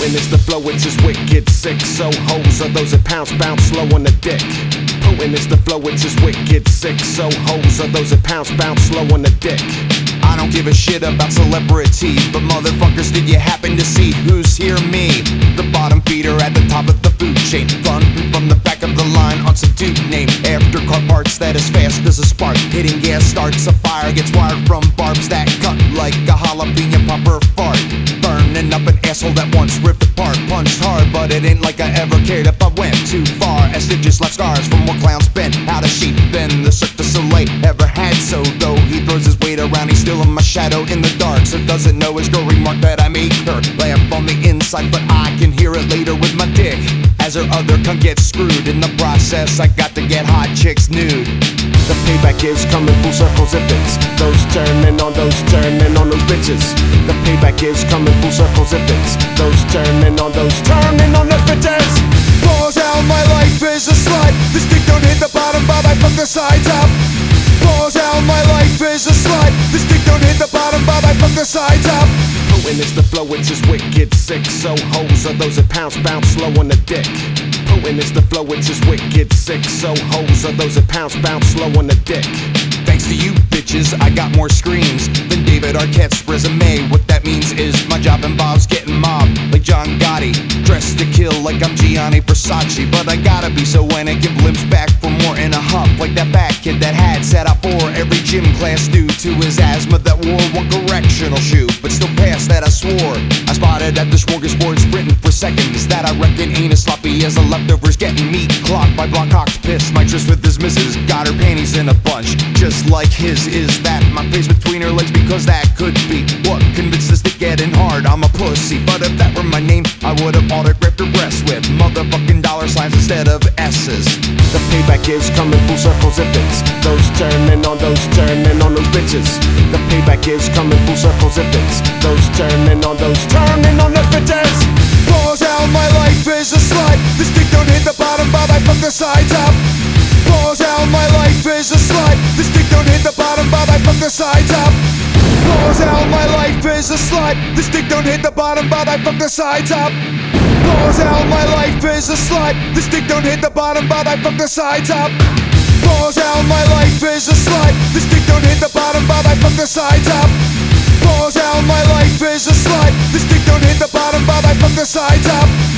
Potent is the flow, it's just wicked sick. So hoes are those that pounce, bounce slow on the dick. Potent is the flow, it's just wicked sick. So hoes are those that pounce, bounce slow on the dick. I don't give a shit about celebrity, but motherfuckers, did you happen to see who's here? Me, the bottom feeder at the top of the food chain, running from the back of the line on some dude named After car parts that is fast as a spark. Hitting gas starts a fire, gets wired from barbs that cut like a jalapeno popper fart. Burning up an asshole that once ripped apart, punched hard, but it ain't like I ever cared if I went too far. As stitches left scars from more clowns bent out of shape than the Cirque du Soleil ever had. So though he throws his weight around, he's still in my shadow in the dark. So doesn't know his girl remark that I make her laugh on the inside, but I can hear it later with my dick as her other cunt gets screwed. In the process, I got to get hot chicks nude. The payback is coming full circle zippins. Those turning on those bitches. The payback is coming full circle zippins. Those turning on those bitches. Balls out, my life is a slide. This dick don't hit the bottom, but I fuck the sides up. Balls out, my life is a slide. This dick don't hit the bottom, but I fuck the sides up. Potent is the flow, it's just wicked sick. So hoes are those that pounce, bounce slow on the dick. Potent is the flow, it's just wicked sick. So hoes are those that pounce, bounce slow on the dick. Thanks to you bitches, I got more screams than David Arquette's resume. What that means is my job involves getting mobbed like John Gotti, dressed to kill like I'm Gianni Versace. But I gotta be so when it give limps back for more in a hump, like that fat kid that had sat out for every gym class due to his asthma that wore one correctional shoe, but still passed that I swore. I spotted at the smorgasbord sprinting for seconds that I reckon ain't as sloppy as the leftovers getting meat clocked by Blackhawks piss. Nitrous with his missus, got her panties in a bunch just like his. Is that my face between her legs? Because that could be what convinced this to getting hard. I'm a pussy, but if that were my name, I would've autographed her breasts with motherfucking $signs instead of S's. The payback is coming full circle zippins. Those turning on those bitches. The payback is coming full circle zippins. Those turning on those bitches. Balls out, my life is a slide. This dick don't hit the bottom, but I fuck the sides up. Balls out, my life is a slide. This dick don't hit the bottom, but I fuck the sides up. Balls out, my life is a slide. This dick don't hit the bottom, but I fuck the sides up. Balls out, my life is a slide. This dick don't hit the bottom, but I fuck the sides up. Balls out, my life is a slide. This dick don't hit the bottom, but I fuck the sides up. Balls out, my life is a slide. This dick don't hit the bottom, but I fuck the sides up.